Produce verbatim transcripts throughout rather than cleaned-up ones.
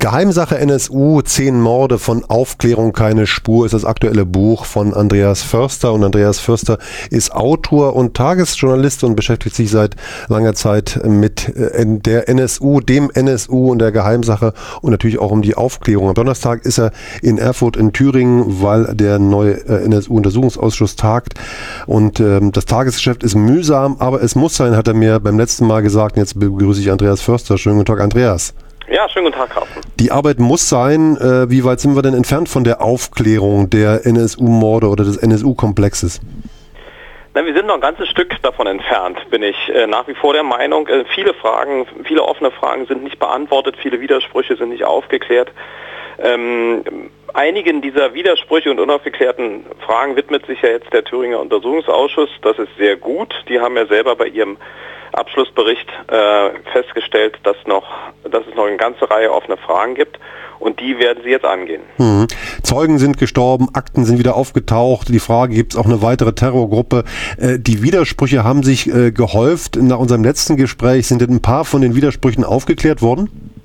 Geheimsache N S U, zehn Morde, von Aufklärung keine Spur, ist das aktuelle Buch von Andreas Förster. Und Andreas Förster ist Autor und Tagesjournalist und beschäftigt sich seit langer Zeit mit der N S U, dem N S U und der Geheimsache und natürlich auch um die Aufklärung. Am Donnerstag ist er in Erfurt in Thüringen, weil der neue N S U-Untersuchungsausschuss tagt. Und ähm, das Tagesgeschäft ist mühsam, aber es muss sein, hat er mir beim letzten Mal gesagt. Und jetzt begrüße ich Andreas Förster. Schönen guten Tag, Andreas. Ja, schönen guten Tag, Carsten. Die Arbeit muss sein. Äh, wie weit sind wir denn entfernt von der Aufklärung der N S U-Morde oder des N S U-Komplexes? Na, wir sind noch ein ganzes Stück davon entfernt, bin ich äh, nach wie vor der Meinung. Äh, viele Fragen, viele offene Fragen sind nicht beantwortet, viele Widersprüche sind nicht aufgeklärt. Ähm, einigen dieser Widersprüche und unaufgeklärten Fragen widmet sich ja jetzt der Thüringer Untersuchungsausschuss. Das ist sehr gut. Die haben ja selber bei ihrem Abschlussbericht äh, festgestellt, dass noch, dass es noch eine ganze Reihe offener Fragen gibt und die werden sie jetzt angehen. Mhm. Zeugen sind gestorben, Akten sind wieder aufgetaucht. Die Frage, gibt es auch eine weitere Terrorgruppe? Äh, die Widersprüche haben sich äh, gehäuft. Nach unserem letzten Gespräch sind ein paar von den Widersprüchen aufgeklärt worden?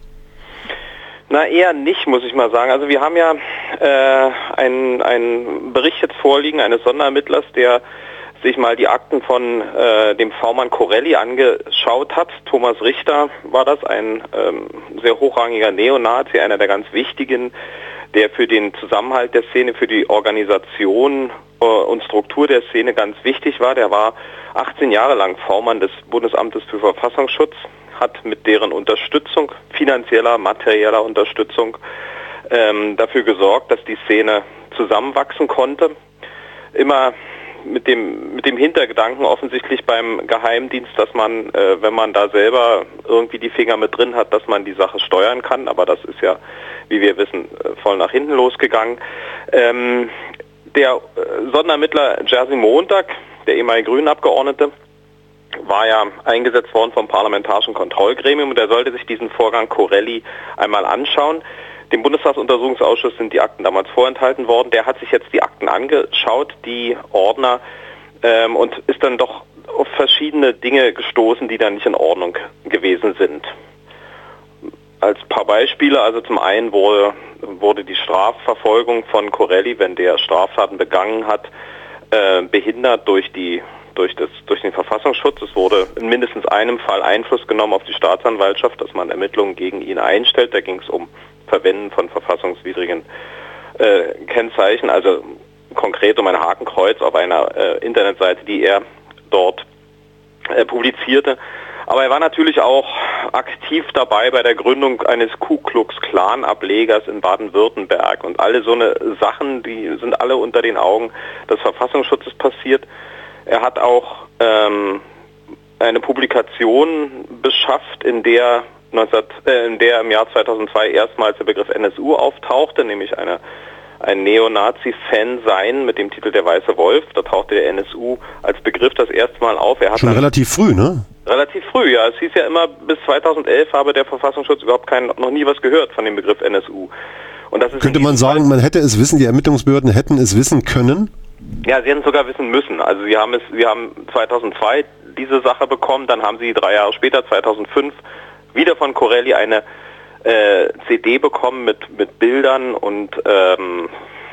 Na, eher nicht, muss ich mal sagen. Also wir haben ja äh, einen, einen Bericht jetzt vorliegen eines Sonderermittlers, der sich mal die Akten von äh, dem V-Mann Corelli angeschaut hat. Thomas Richter war das, ein ähm, sehr hochrangiger Neonazi, einer der ganz wichtigen, der für den Zusammenhalt der Szene, für die Organisation äh, und Struktur der Szene ganz wichtig war. Der war achtzehn Jahre lang V-Mann des Bundesamtes für Verfassungsschutz, hat mit deren Unterstützung, finanzieller, materieller Unterstützung, ähm, dafür gesorgt, dass die Szene zusammenwachsen konnte. Immer mit dem mit dem Hintergedanken offensichtlich beim Geheimdienst, dass man, äh, wenn man da selber irgendwie die Finger mit drin hat, dass man die Sache steuern kann. Aber das ist ja, wie wir wissen, voll nach hinten losgegangen. Ähm, der äh, Sonderermittler Jerzy Montag, der ehemalige Grünen-Abgeordnete, war ja eingesetzt worden vom Parlamentarischen Kontrollgremium und er sollte sich diesen Vorgang Corelli einmal anschauen. Dem Bundestagsuntersuchungsausschuss sind die Akten damals vorenthalten worden. Der hat sich jetzt die Akten angeschaut, die Ordner, ähm, und ist dann doch auf verschiedene Dinge gestoßen, die dann nicht in Ordnung gewesen sind. Als paar Beispiele, also zum einen wurde, wurde die Strafverfolgung von Corelli, wenn der Straftaten begangen hat, äh, behindert durch die durch das durch den Verfassungsschutz. Es wurde in mindestens einem Fall Einfluss genommen auf die Staatsanwaltschaft, dass man Ermittlungen gegen ihn einstellt. Da ging es um Verwenden von verfassungswidrigen äh, Kennzeichen, also konkret um ein Hakenkreuz auf einer äh, Internetseite, die er dort äh, publizierte. Aber er war natürlich auch aktiv dabei bei der Gründung eines Ku Klux Klan Ablegers in Baden-Württemberg und alle so eine Sachen, die sind alle unter den Augen des Verfassungsschutzes passiert. Er hat auch ähm, eine Publikation beschafft, in der neunzehn, äh, in der im Jahr zweitausendzwei erstmals der Begriff N S U auftauchte, nämlich eine, ein Neonazi-Fan-Sein mit dem Titel Der Weiße Wolf. Da tauchte der N S U als Begriff das erste Mal auf. Er hat Schon relativ früh, ne? Relativ früh, ja. Es hieß ja immer, bis zweitauseldelf habe der Verfassungsschutz überhaupt kein, noch nie was gehört von dem Begriff N S U. Und das ist Könnte man sagen, man hätte es wissen, die Ermittlungsbehörden hätten es wissen können? Ja, sie hätten es sogar wissen müssen. Also sie haben es, wir haben zweitausendzwei diese Sache bekommen, dann haben sie drei Jahre später, zweitausendfünf, wieder von Corelli eine äh, C D bekommen mit mit Bildern und ähm,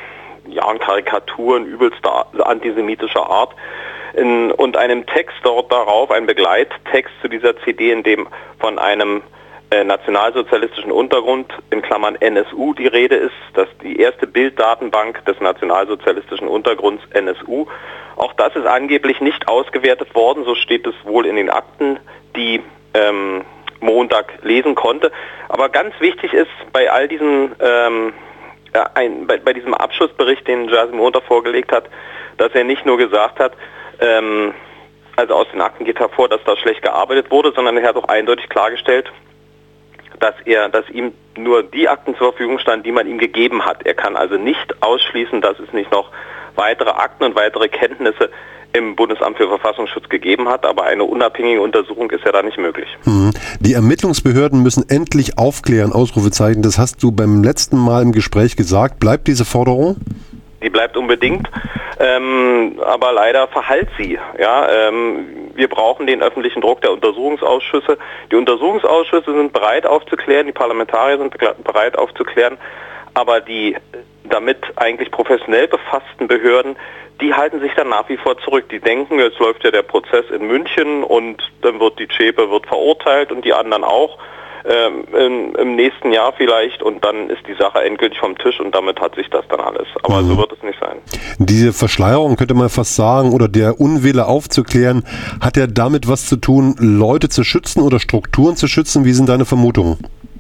ja und Karikaturen übelster antisemitischer Art in, und einem Text dort darauf, ein Begleittext zu dieser C D, in dem von einem äh, nationalsozialistischen Untergrund in Klammern N S U die Rede ist, dass die erste Bilddatenbank des nationalsozialistischen Untergrunds N S U. Auch das ist angeblich nicht ausgewertet worden, so steht es wohl in den Akten, die ähm, Montag lesen konnte. Aber ganz wichtig ist bei all diesen, ähm, ja, ein, bei, bei diesem Abschlussbericht, den Jerzy Montag vorgelegt hat, dass er nicht nur gesagt hat, ähm, also aus den Akten geht hervor, dass da schlecht gearbeitet wurde, sondern er hat auch eindeutig klargestellt, dass er, dass ihm nur die Akten zur Verfügung standen, die man ihm gegeben hat. Er kann also nicht ausschließen, dass es nicht noch weitere Akten und weitere Kenntnisse im Bundesamt für Verfassungsschutz gegeben hat, aber eine unabhängige Untersuchung ist ja da nicht möglich. Hm. Die Ermittlungsbehörden müssen endlich aufklären, Ausrufezeichen, das hast du beim letzten Mal im Gespräch gesagt. Bleibt diese Forderung? Die bleibt unbedingt, ähm, aber leider verhallt sie. Ja, ähm, wir brauchen den öffentlichen Druck der Untersuchungsausschüsse. Die Untersuchungsausschüsse sind bereit aufzuklären, die Parlamentarier sind bereit aufzuklären, aber die damit eigentlich professionell befassten Behörden, die halten sich dann nach wie vor zurück. Die denken, jetzt läuft ja der Prozess in München und dann wird die Zschäpe wird verurteilt und die anderen auch ähm, im, im nächsten Jahr vielleicht und dann ist die Sache endgültig vom Tisch und damit hat sich das dann alles. Aber mhm. so wird es nicht sein. Diese Verschleierung könnte man fast sagen oder der Unwille aufzuklären, hat ja damit was zu tun, Leute zu schützen oder Strukturen zu schützen? Wie sind deine Vermutungen?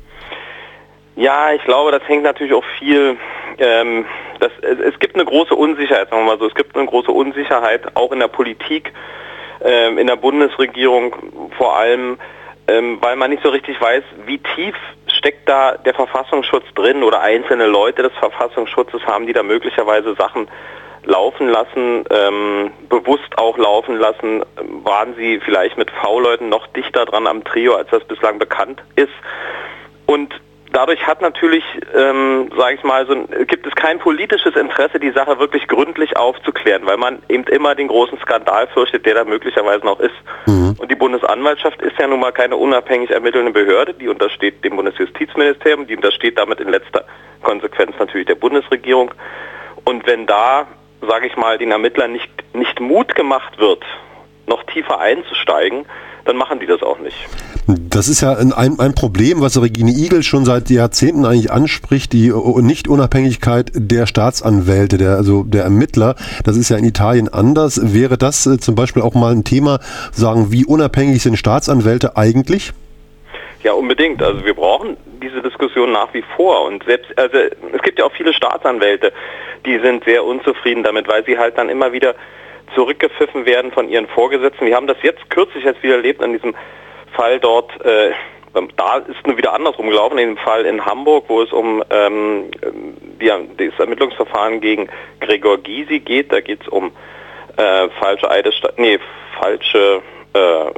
Ja, ich glaube, das hängt natürlich auch viel, ähm, das, es, es gibt eine große Unsicherheit, sagen wir mal so, es gibt eine große Unsicherheit auch in der Politik, ähm, in der Bundesregierung vor allem, ähm, weil man nicht so richtig weiß, wie tief steckt da der Verfassungsschutz drin oder einzelne Leute des Verfassungsschutzes haben, die da möglicherweise Sachen laufen lassen, ähm, bewusst auch laufen lassen, waren sie vielleicht mit V-Leuten noch dichter dran am Trio, als das bislang bekannt ist. Und dadurch hat natürlich, ähm, sage ich mal, so, gibt es kein politisches Interesse, die Sache wirklich gründlich aufzuklären, weil man eben immer den großen Skandal fürchtet, der da möglicherweise noch ist. Mhm. Und die Bundesanwaltschaft ist ja nun mal keine unabhängig ermittelnde Behörde, die untersteht dem Bundesjustizministerium, die untersteht damit in letzter Konsequenz natürlich der Bundesregierung. Und wenn da, sage ich mal, den Ermittlern nicht, nicht Mut gemacht wird, noch tiefer einzusteigen, dann machen die das auch nicht. Das ist ja ein, ein Problem, was Regine Igel schon seit Jahrzehnten eigentlich anspricht, die Nicht-Unabhängigkeit der Staatsanwälte, der, also der Ermittler. Das ist ja in Italien anders. Wäre das äh, zum Beispiel auch mal ein Thema, sagen, wie unabhängig sind Staatsanwälte eigentlich? Ja, unbedingt. Also wir brauchen diese Diskussion nach wie vor. Und selbst, also es gibt ja auch viele Staatsanwälte, die sind sehr unzufrieden damit, weil sie halt dann immer wieder zurückgepfiffen werden von ihren Vorgesetzten. Wir haben das jetzt kürzlich jetzt wieder erlebt an diesem Fall dort, äh, da ist nur wieder andersrum gelaufen, in dem Fall in Hamburg, wo es um ähm, die, das Ermittlungsverfahren gegen Gregor Gysi geht. Da geht es um äh, falsche Eidesstatt, nee, falsche äh,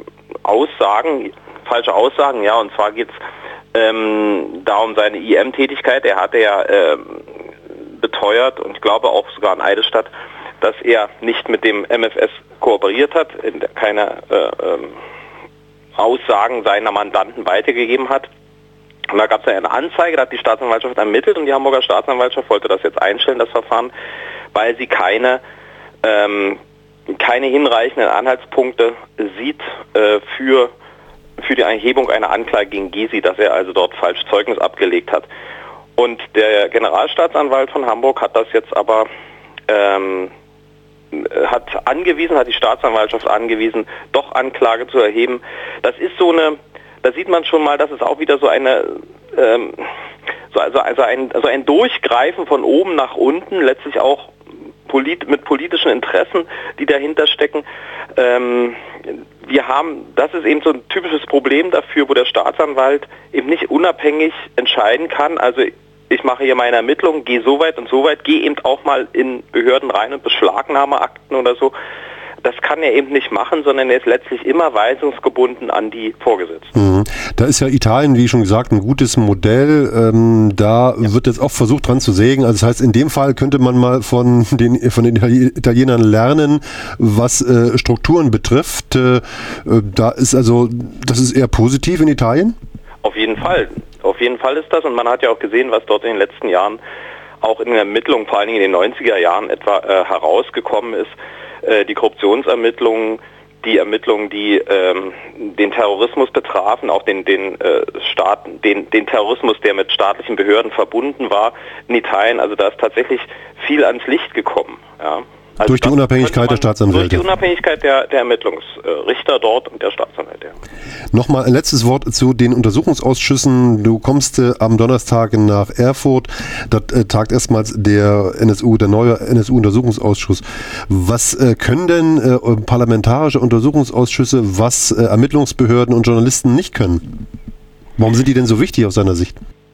Aussagen, falsche Aussagen, ja, und zwar geht es ähm, da um seine I M-Tätigkeit. Er hatte ja äh, beteuert und ich glaube auch sogar in Eidesstadt, dass er nicht mit dem M F S kooperiert hat, keine äh, ähm, Aussagen seiner Mandanten weitergegeben hat. Und da gab es ja eine Anzeige, da hat die Staatsanwaltschaft ermittelt und die Hamburger Staatsanwaltschaft wollte das jetzt einstellen, das Verfahren, weil sie keine, ähm, keine hinreichenden Anhaltspunkte sieht äh, für, für die Erhebung einer Anklage gegen Gysi, dass er also dort falsch Zeugnis abgelegt hat. Und der Generalstaatsanwalt von Hamburg hat das jetzt aber ähm, hat angewiesen, hat die Staatsanwaltschaft angewiesen, doch Anklage zu erheben. Das ist so eine, da sieht man schon mal, dass es auch wieder so eine, ähm, so, also, also ein, so ein Durchgreifen von oben nach unten, letztlich auch polit, mit politischen Interessen, die dahinter stecken. Ähm, wir haben, das ist eben so ein typisches Problem dafür, wo der Staatsanwalt eben nicht unabhängig entscheiden kann, also ich mache hier meine Ermittlungen, gehe so weit und so weit, gehe eben auch mal in Behörden rein und beschlagnahme Akten oder so. Das kann er eben nicht machen, sondern er ist letztlich immer weisungsgebunden an die Vorgesetzten. Mhm. Da ist ja Italien, wie schon gesagt, ein gutes Modell. Ähm, da ja. wird jetzt auch versucht, dran zu sägen. Also das heißt, in dem Fall könnte man mal von den, von den Italienern lernen, was äh, Strukturen betrifft. Äh, da ist also, das ist eher positiv in Italien? Auf jeden Fall. Auf jeden Fall ist das und man hat ja auch gesehen, was dort in den letzten Jahren auch in den Ermittlungen, vor allen Dingen in den neunziger Jahren etwa äh, herausgekommen ist. Äh, die Korruptionsermittlungen, die Ermittlungen, die ähm, den Terrorismus betrafen, auch den, den, äh, Staat, den, den Terrorismus, der mit staatlichen Behörden verbunden war in Italien. Also da ist tatsächlich viel ans Licht gekommen. Ja. Also durch die Unabhängigkeit der Staatsanwälte. Durch die Unabhängigkeit der, der Ermittlungsrichter dort und der Staatsanwälte. Ja. Nochmal ein letztes Wort zu den Untersuchungsausschüssen. Du kommst äh, am Donnerstag nach Erfurt. Dort äh, tagt erstmals der N S U, der neue N S U-Untersuchungsausschuss. Was äh, können denn äh, parlamentarische Untersuchungsausschüsse, was äh, Ermittlungsbehörden und Journalisten nicht können? Warum sind die denn so wichtig aus seiner Sicht?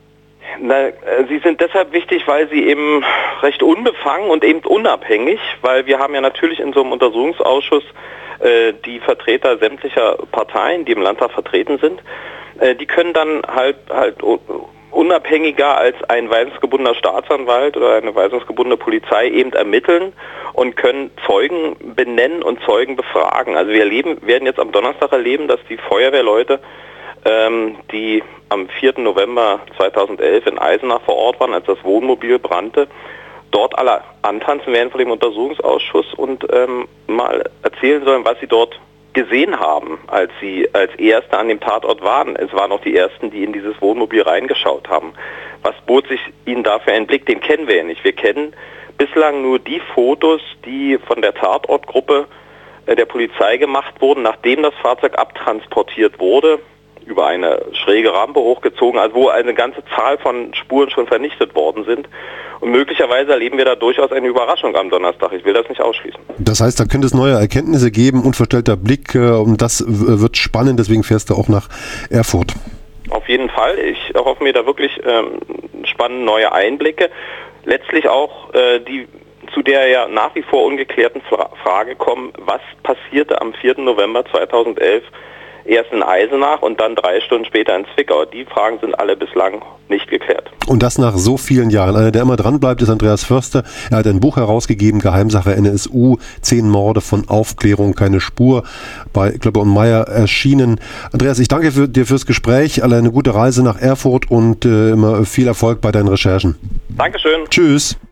Na, sie sind deshalb wichtig, weil sie eben recht unbefangen und eben unabhängig, weil wir haben ja natürlich in so einem Untersuchungsausschuss äh, die Vertreter sämtlicher Parteien, die im Landtag vertreten sind, äh, die können dann halt halt unabhängiger als ein weisungsgebundener Staatsanwalt oder eine weisungsgebundene Polizei eben ermitteln und können Zeugen benennen und Zeugen befragen. Also wir erleben, werden jetzt am Donnerstag erleben, dass die Feuerwehrleute, ähm, die am vierten November zweitausendelf in Eisenach vor Ort waren, als das Wohnmobil brannte, dort alle antanzen werden vor dem Untersuchungsausschuss und ähm, mal erzählen sollen, was sie dort gesehen haben, als sie als Erste an dem Tatort waren. Es waren auch die Ersten, die in dieses Wohnmobil reingeschaut haben. Was bot sich ihnen da für einen Blick? Den kennen wir ja nicht. Wir kennen bislang nur die Fotos, die von der Tatortgruppe äh, der Polizei gemacht wurden, nachdem das Fahrzeug abtransportiert wurde, über eine schräge Rampe hochgezogen, also wo eine ganze Zahl von Spuren schon vernichtet worden sind. Und möglicherweise erleben wir da durchaus eine Überraschung am Donnerstag. Ich will das nicht ausschließen. Das heißt, da könnte es neue Erkenntnisse geben, unverstellter Blick, und das wird spannend, deswegen fährst du auch nach Erfurt. Auf jeden Fall. Ich erhoffe mir da wirklich ähm, spannende neue Einblicke. Letztlich auch äh, die zu der ja nach wie vor ungeklärten Fra- Frage kommen, was passierte am vierten November zweitausendelf erst in Eisenach und dann drei Stunden später in Zwickau. Die Fragen sind alle bislang nicht geklärt. Und das nach so vielen Jahren. Einer, der immer dran bleibt, ist Andreas Förster. Er hat ein Buch herausgegeben, Geheimsache N S U, zehn Morde von Aufklärung, keine Spur, bei Klöpper und Meyer erschienen. Andreas, ich danke für, dir fürs Gespräch, alle eine gute Reise nach Erfurt und äh, immer viel Erfolg bei deinen Recherchen. Dankeschön. Tschüss.